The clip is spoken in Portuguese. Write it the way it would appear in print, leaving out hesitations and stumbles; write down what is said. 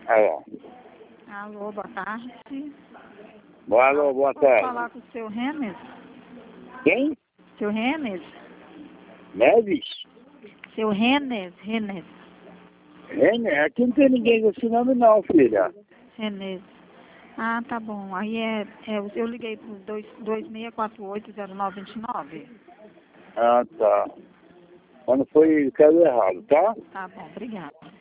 Alô. Alô, boa tarde. Alô, boa Posso tarde. falar com o seu Renes? Quem? Seu Renes? Neves? Seu Renes? Renes. Renner? Aqui não tem ninguém com esse nome não, filha. Renes. Ah, tá bom. Aí eu liguei pro 26480929. Ah, tá. Quando foi, caiu errado, tá? Tá bom, obrigada.